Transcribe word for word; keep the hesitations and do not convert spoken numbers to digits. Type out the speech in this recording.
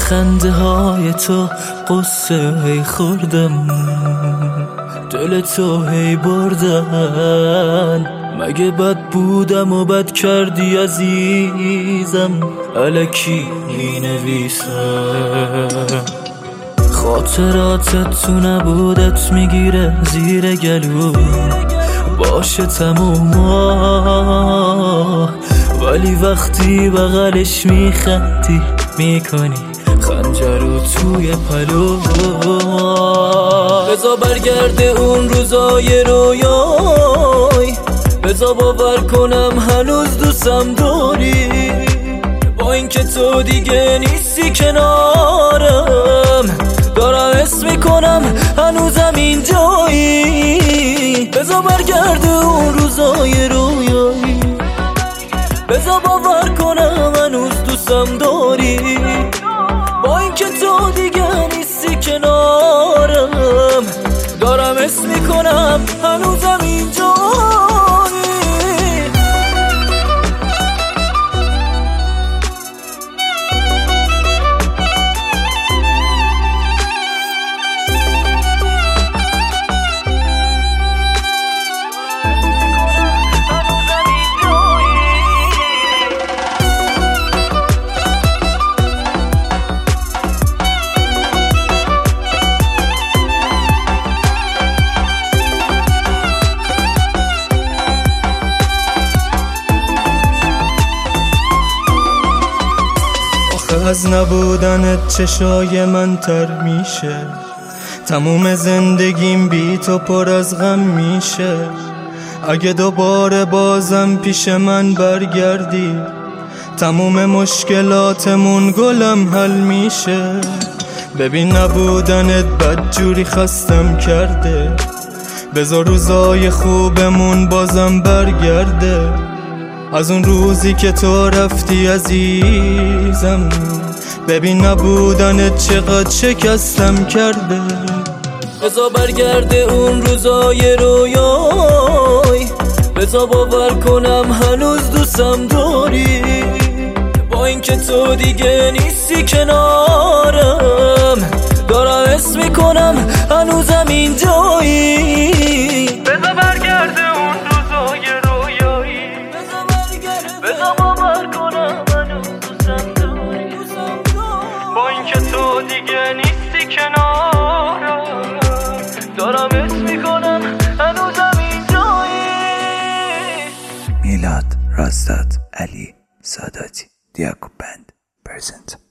خنده های تو قصه هی خوردم، دل تو هی بردن. مگه بد بودم و بد کردی عزیزم، الکی می نویسم. خاطراتت تو نبودت میگیره زیر گلو، باشه تموما، ولی وقتی بغلش میخندی میکنی خنجرو توی پلو. بزا برگرده اون روزای رویای، بزا باور کنم هنوز دوستم داری، با اینکه تو دیگه نیستی کنارم، دارم حس میکنم هنوزم اینجایی. بزا برگرده اون روزای رویایی، بزا باور کنم هنوز دوستم داری، با اینکه تو دیگه نیستی کنارم، دارم حس میکنم هنوزم اینجایی. از نبودنت چشای من تر میشه، تموم زندگیم بی تو پر از غم میشه. اگه دوباره بازم پیش من برگردی، تموم مشکلاتمون گلم حل میشه. ببین نبودنت بدجوری خستم کرده، بذار روزای خوبمون بازم برگرده. از اون روزی که تو رفتی عزیزم، ببین نبودنت چقدر شکستم کرده. بزا برگرده اون روزای رویای، بزا باور کنم هنوز دوستم داری، با اینکه تو دیگه نیستی کنارم، دارم حس میکنم هنوزم اینجایی. بزا برگرده اون روزای رویایی، بزا باور کنم هنوز دوستم داری، با اینکه تو دیگه نیستی کنارم، دارم حس میکنم هنوزم اینجایی. میلاد رستاد علی ساداتی دیاکو بند پرزنت.